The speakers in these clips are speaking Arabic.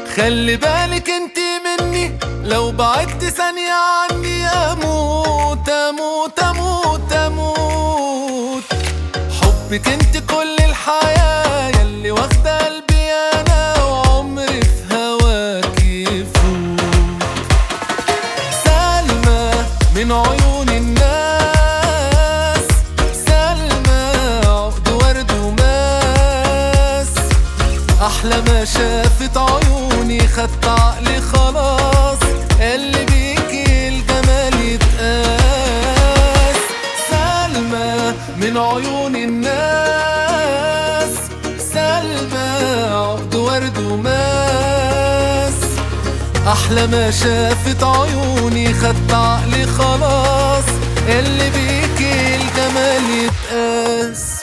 خلي بالك انتي مني، لو بعدت ثانية عني اموت اموت اموت اموت. حبك انتي كل الحياة، ياللي واخدة قلبي انا وعمري في هواكي يفوت. سلمى من عيون الناس، سلمى عقد ورد وماس، احلى ما شافت عيوني خدت عقلي خلاص، اللي بيكي الجمال يتقاس. سلمى من عيون الناس، سلمى عقد ورد وماس، احلى ما شافت عيوني خدت عقلي خلاص، اللي بيكي الجمال يتقاس.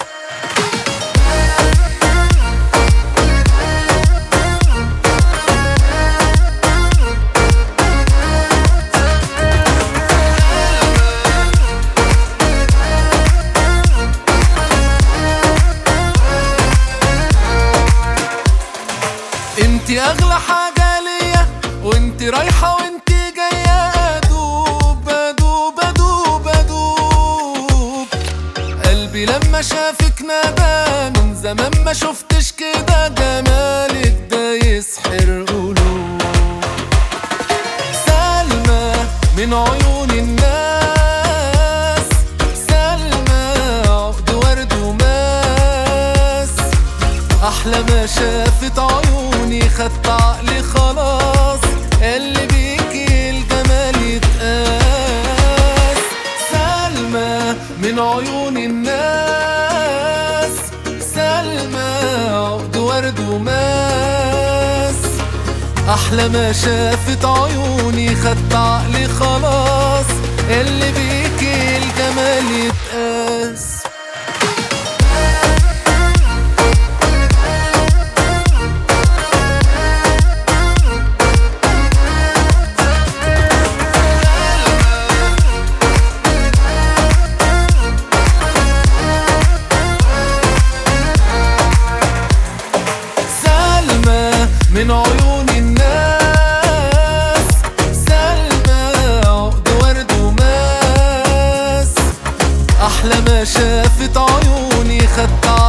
انتي اغلى حاجة ليا، وانتي رايحة وانتي جاية، ادوب ادوب ادوب ادوب. قلبي لما شافك ندى، من زمان ما شفتش كده، جمالك ده يسحر قلوب. سلمى من عيون الناس، سلمى عقد ورد وماس، احلى ما شافت عيوني خدت عقلي خلاص، اللي بيكي الجمال يتقاس. سلمى من عيون الناس، سلمى عقد ورد وماس، احلى ما شافت عيوني خدت عقلي خلاص، اللي بيكي الجمال يتقاس. من عيون الناس، سلمى عقد ورد وماس، احلى ما شافت عيوني خدت